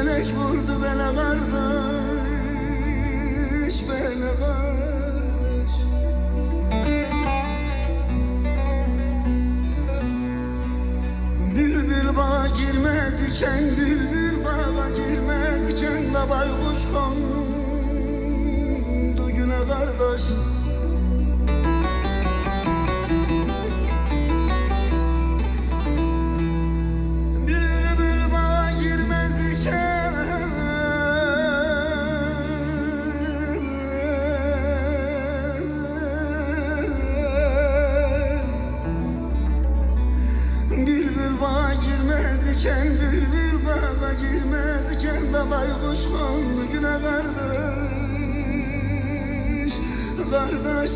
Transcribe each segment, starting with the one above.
felek vurdu bana kardeş, bana kardeş. Bülbül bağa girmez iken, bülbül bağa girmez iken de baykuş kondu güne kardeş. Bülbül bağa girmez iken, bülbül bağa girmez iken de baykuş kondu güne kardeş, kardeş,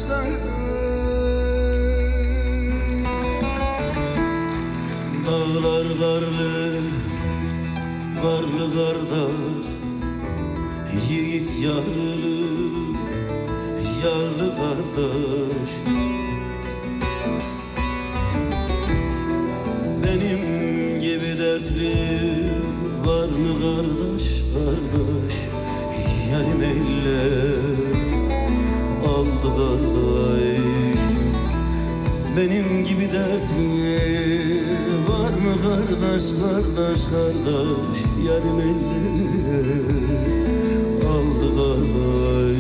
kardeş. Dağlar karlı, karlı kardeş, yiğit yarlı, yarlı kardeş. Benim gibi dertli var mı kardeş, kardeş? Yarim eller aldı kardeş. Benim gibi dertli var mı kardeş, kardeş, kardeş? Yarim eller aldı kardeş.